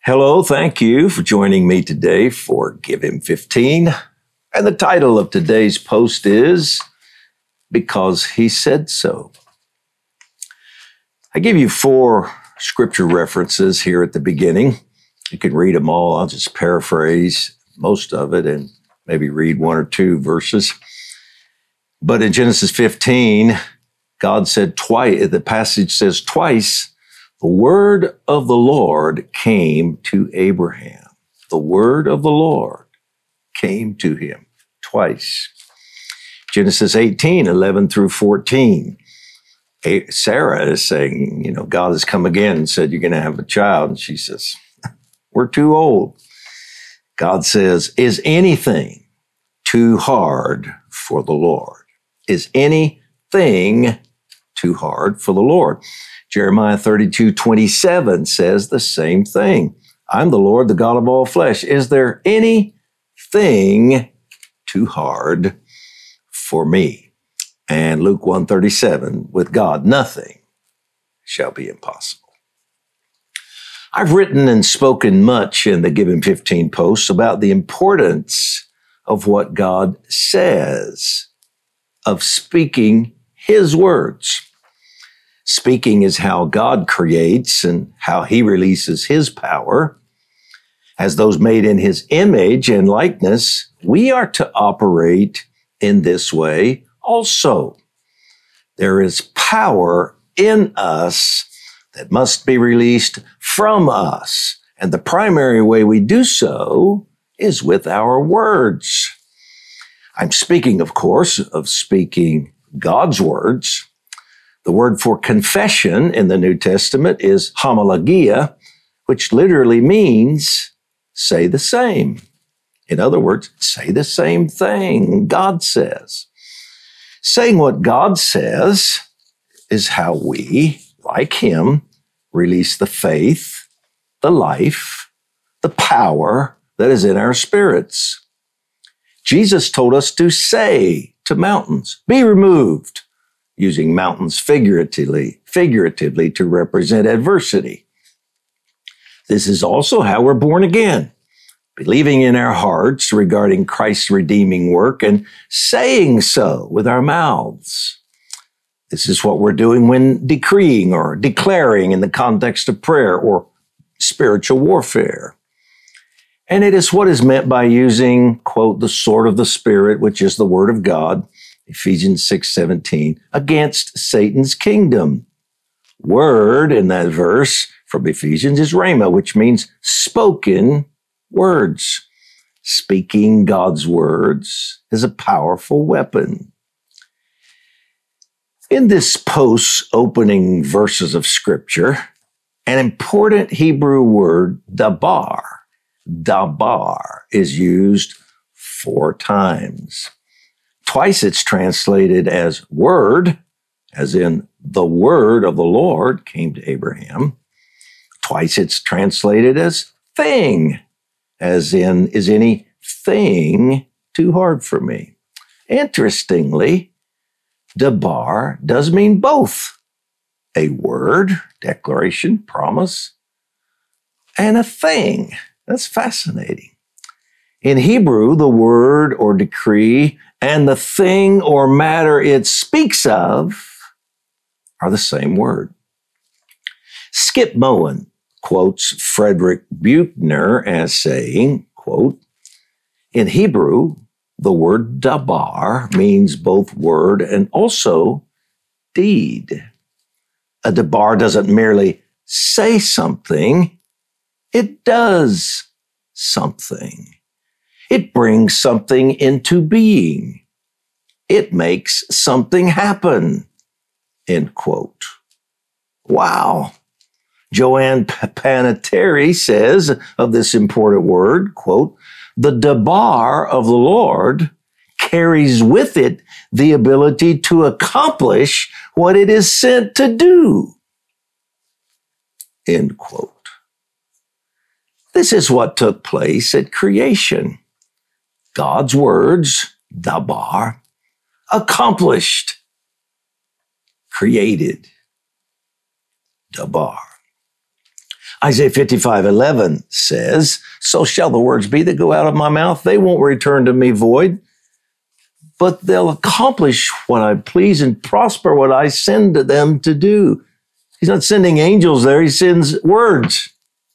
Hello, thank you for joining me today for Give Him 15. And the title of today's post is Because He Said So. I give you 4 scripture references here at the beginning. You can read them all. I'll just paraphrase most of it and maybe read 1 or 2 verses. But in Genesis 15, God said twice, the passage says twice, the word of the Lord came to Abraham. The word of the Lord came to him twice. Genesis 18, 11 through 14. Sarah is saying, God has come again and said, you're going to have a child. And she says, we're too old. God says, is anything too hard for the Lord? Is anything too hard for the Lord? Jeremiah 32:27 says the same thing. I'm the Lord, the God of all flesh. Is there anything too hard for me? And Luke 1:37, with God, nothing shall be impossible. I've written and spoken much in the Give Him 15 posts about the importance of what God says, of speaking His words. Speaking is how God creates and how He releases His power. As those made in His image and likeness, we are to operate in this way also. There is power in us that must be released from us. And the primary way we do so is with our words. I'm speaking, of course, of speaking God's words. The word for confession in the New Testament is homologia, which literally means say the same. In other words, say the same thing God says. Saying what God says is how we, like Him, release the faith, the life, the power that is in our spirits. Jesus told us to say to mountains, be removed, using mountains figuratively to represent adversity. This is also how we're born again, believing in our hearts regarding Christ's redeeming work and saying so with our mouths. This is what we're doing when decreeing or declaring in the context of prayer or spiritual warfare. And it is what is meant by using, quote, the sword of the Spirit, which is the Word of God, Ephesians 6:17, against Satan's kingdom. Word in that verse from Ephesians is rhema, which means spoken words. Speaking God's words is a powerful weapon. In this post's opening verses of Scripture, an important Hebrew word, dabar, is used 4 times. Twice it's translated as word, as in the word of the Lord came to Abraham. Twice it's translated as thing, as in, is anything too hard for me? Interestingly, dabar does mean both a word, declaration, promise, and a thing. That's fascinating. In Hebrew, the word or decree and the thing or matter it speaks of are the same word. Skip Moen quotes Frederick Buechner as saying, quote, in Hebrew, the word dabar means both word and also deed. A dabar doesn't merely say something, it does something. It brings something into being. It makes something happen, end quote. Wow. Joanne Panettiere says of this important word, quote, the dabar of the Lord carries with it the ability to accomplish what it is sent to do, end quote. This is what took place at creation. God's words, dabar, accomplished, created, dabar. Isaiah 55:11 says, so shall the words be that go out of my mouth. They won't return to me void, but they'll accomplish what I please and prosper what I send to them to do. He's not sending angels there. He sends words.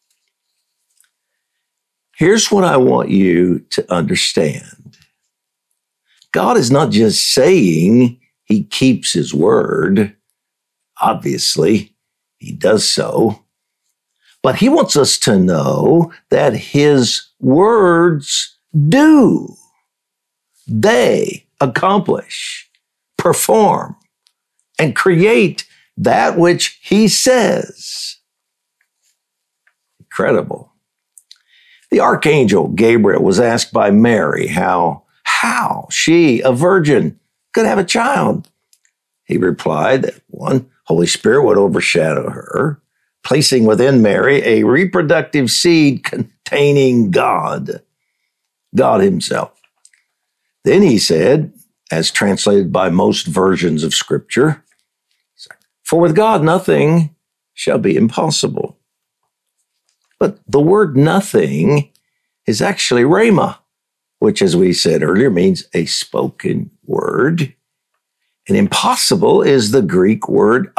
Here's what I want you to understand. God is not just saying he keeps his word. Obviously, he does so. But he wants us to know that his words do. They accomplish, perform, and create that which he says. Incredible. The archangel Gabriel was asked by Mary how she, a virgin, could have a child. He replied that one, Holy Spirit would overshadow her, placing within Mary a reproductive seed containing God himself. Then he said, as translated by most versions of Scripture, for with God nothing shall be impossible. But the word nothing is actually rhema, which, as we said earlier, means a spoken word. And impossible is the Greek word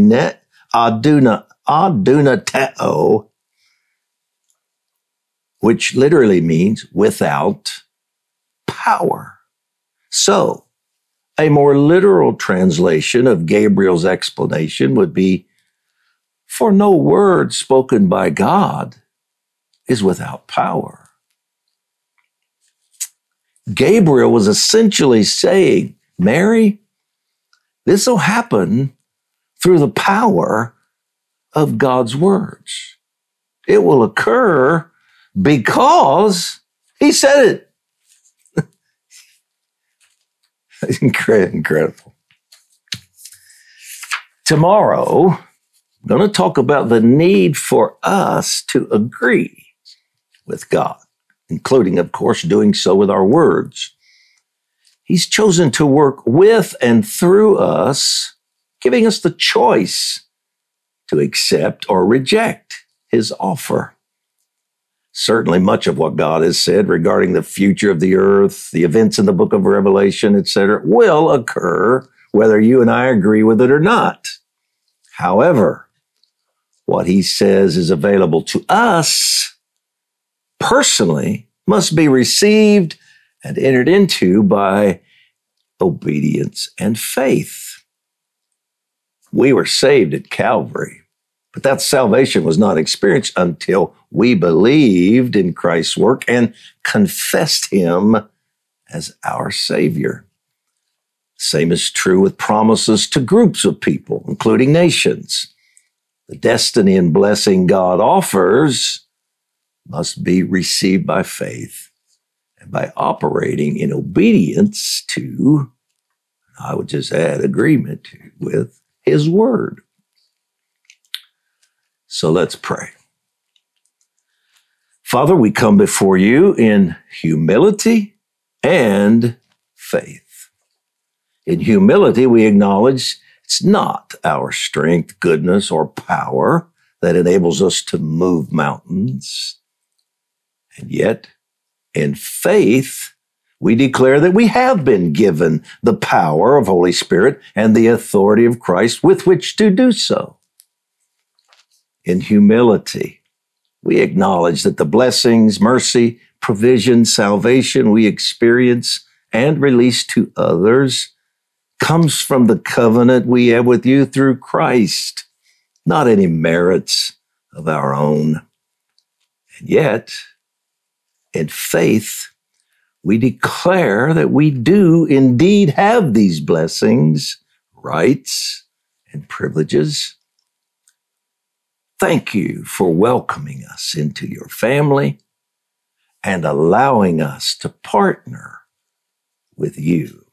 adunateo, which literally means without power. So, a more literal translation of Gabriel's explanation would be, for no word spoken by God is without power. Gabriel was essentially saying, Mary, this will happen through the power of God's words. It will occur because he said it. Incredible. Tomorrow, I'm going to talk about the need for us to agree with God, including, of course, doing so with our words. He's chosen to work with and through us, giving us the choice to accept or reject his offer. Certainly much of what God has said regarding the future of the earth, the events in the book of Revelation, etc., will occur whether you and I agree with it or not. However, what he says is available to us personally must be received and entered into by obedience and faith. We were saved at Calvary, but that salvation was not experienced until we believed in Christ's work and confessed him as our Savior. Same is true with promises to groups of people, including nations. The destiny and blessing God offers must be received by faith and by operating in obedience to, I would just add, agreement with his word. So let's pray. Father, we come before you in humility and faith. In humility, we acknowledge it's not our strength, goodness, or power that enables us to move mountains. And yet, in faith, we declare that we have been given the power of Holy Spirit and the authority of Christ with which to do so. In humility, we acknowledge that the blessings, mercy, provision, salvation we experience and release to others comes from the covenant we have with you through Christ, not any merits of our own. And yet, in faith, we declare that we do indeed have these blessings, rights, and privileges. Thank you for welcoming us into your family and allowing us to partner with you.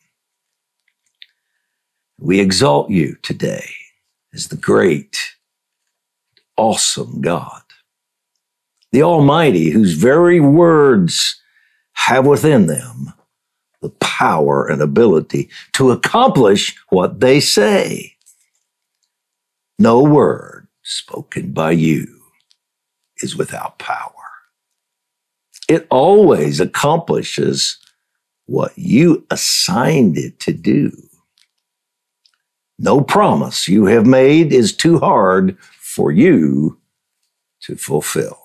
We exalt you today as the great, awesome God, the Almighty, whose very words have within them the power and ability to accomplish what they say. No word spoken by you is without power. It always accomplishes what you assigned it to do. No promise you have made is too hard for you to fulfill.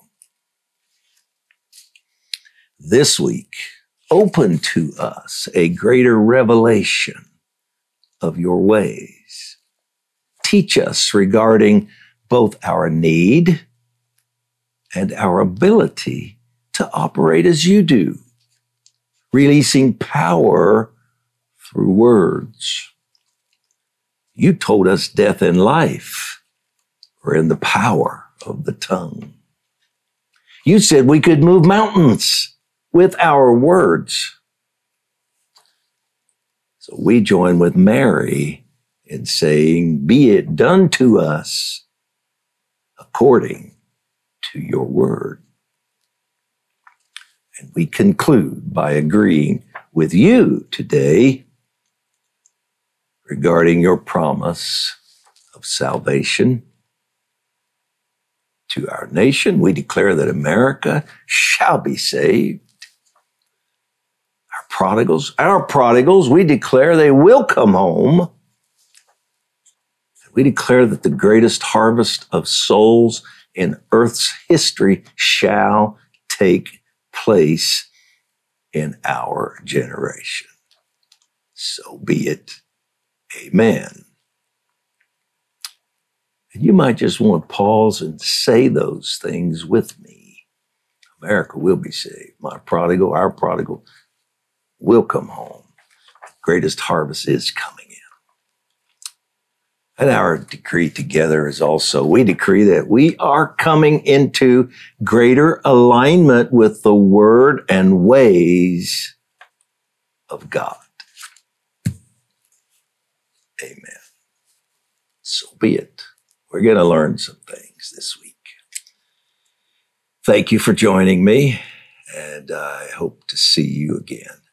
This week, open to us a greater revelation of your ways. Teach us regarding both our need and our ability to operate as you do, releasing power through words. You told us death and life were in the power of the tongue. You said we could move mountains with our words. So we join with Mary in saying, be it done to us according to your word. And we conclude by agreeing with you today regarding your promise of salvation to our nation. We declare that America shall be saved. Our prodigals, we declare they will come home. We declare that the greatest harvest of souls in earth's history shall take place in our generation. So be it. Amen. And you might just want to pause and say those things with me. America will be saved. My prodigal, our prodigal, will come home. The greatest harvest is coming in. And our decree together is also, we decree that we are coming into greater alignment with the word and ways of God. Amen. So be it. We're going to learn some things this week. Thank you for joining me, and I hope to see you again.